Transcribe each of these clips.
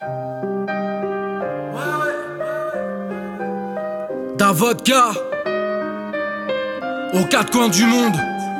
Da vodka aux quatre coins du monde.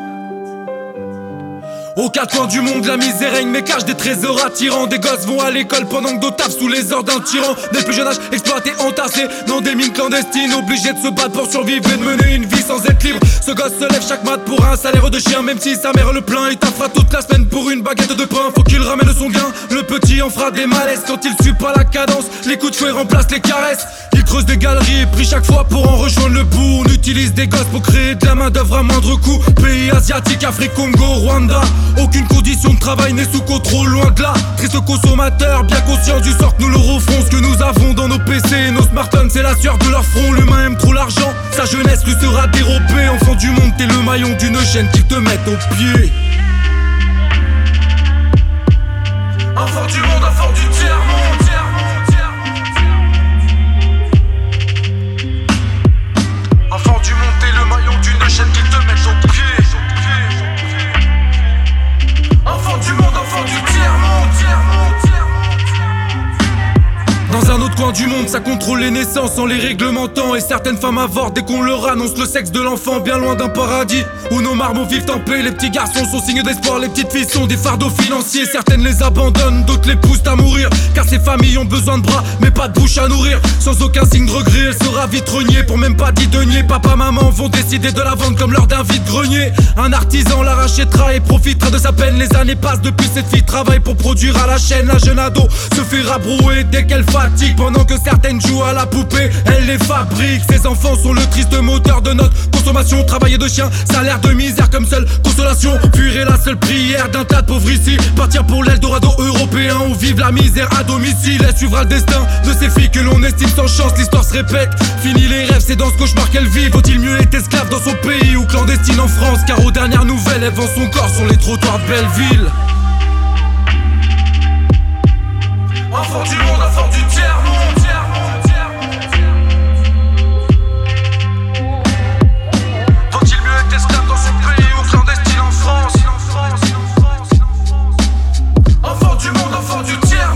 Aux quatre coins du monde, la misère règne mais cache des trésors attirants. Des gosses vont à l'école pendant que d'autres taffent sous les ordres d'un tyran. Dès le plus jeune âge, exploités, entassés dans des mines clandestines, obligés de se battre pour survivre et de mener une vie sans être libre. Ce gosse se lève chaque mat pour un salaire de chien. Même si sa mère le plaint, il taffera toute la semaine pour une baguette de pain. Faut qu'il ramène son gain, le petit en fera des malaises. Quand il suit pas la cadence, les coups de fouet remplacent les caresses. Il creuse des galeries et prie chaque fois pour en rejoindre le bout. On utilise des gosses pour créer de la main d'œuvre à moindre coût. Pays asiatique, Afrique, Congo, Rwanda. Aucune condition de travail n'est sous contrôle, loin de là. Triste consommateur, bien conscient du sort que nous leur offrons. Ce que nous avons dans nos PC et nos smartphones, c'est la sueur de leur front. L'humain aime trop l'argent, sa jeunesse lui sera dérobée. Enfant du monde, t'es le maillon d'une chaîne qu'ils te mettent aux pieds. Enfant du monde, enfant du tiers-monde. Enfant du monde, t'es le maillon d'une chaîne qu'ils te mettent aux pieds. Enfant du monde, enfant du tiers-monde. Dans un autre coin du monde, ça contrôle les naissances en les réglementant. Et certaines femmes avortent dès qu'on leur annonce le sexe de l'enfant. Bien loin d'un paradis où nos marmots vivent en paix. Les petits garçons sont signes d'espoir, les petites filles sont des fardeaux financiers. Certaines les abandonnent, d'autres les poussent à mourir. Car ces familles ont besoin de bras, mais pas de bouche à nourrir. Sans aucun signe de regret, elle sera vite reniée. Pour même pas 10 deniers, papa, maman vont décider de la vendre comme lors d'un vide-grenier. Un artisan la rachètera et profitera de sa peine. Les années passent depuis cette fille travaille pour produire à la chaîne. La jeune ado se fait rabrouer dès qu'elle fatigue. Pendant que certaines jouent à la poupée, elle les fabrique. Ces enfants sont le triste moteur de notre consommation. Travailler de chien, salaire de misère comme seule consolation. Fuir est la seule prière d'un tas de pauvres ici. Partir pour l'Eldorado européen où vive la misère à domicile. Elle suivra le destin de ces filles que l'on estime sans chance. L'histoire se répète, fini les rêves, c'est dans ce cauchemar qu'elle vit. Vaut-il mieux être esclave dans son pays ou clandestine en France? Car aux dernières nouvelles, elle vend son corps sur les trottoirs de Belleville. Enfant du monde, enfant du tiers-monde. Vaut-il mieux être esclave dans son pays ou clandestine en France? Enfant du monde, enfant du tiers-monde.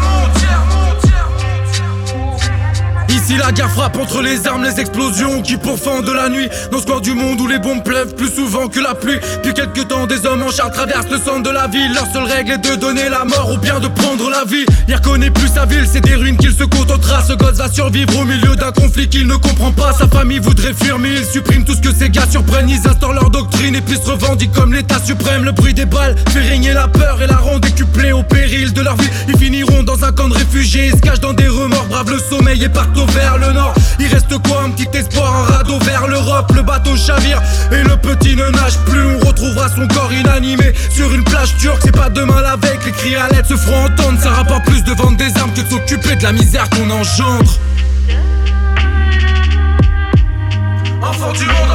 Ici la guerre frappe entre les armes, les explosions qui pourfendent la nuit. Dans ce coin du monde où les bombes pleuvent plus souvent que la pluie. Depuis quelques temps des hommes en char traversent le centre de la ville. Leur seule règle est de donner la mort ou bien de prendre la vie. Il reconnaît plus sa ville, c'est des ruines qu'il se contentera. Ce gosse va survivre au milieu d'un conflit qu'il ne comprend pas. Sa famille voudrait fuir mais il supprime tout ce que ces gars surprennent. Ils instaurent leur doctrine et puis se revendiquent comme l'état suprême. Le bruit des balles fait régner la peur et la ronde décuplée au péril de leur vie. Ils finiront dans un camp de réfugiés, ils se cachent dans des remords, bravent le sommeil et partent vers le nord. Il reste quoi? Un petit espoir, un radeau vers l'Europe. Le bateau chavire et le petit ne nage plus. On retrouvera son corps inanimé sur une plage turque. C'est pas demain la veille que les cris à l'aide se feront entendre. Ça rapporte plus de vendre des armes que de s'occuper de la misère qu'on engendre. Enfant du monde.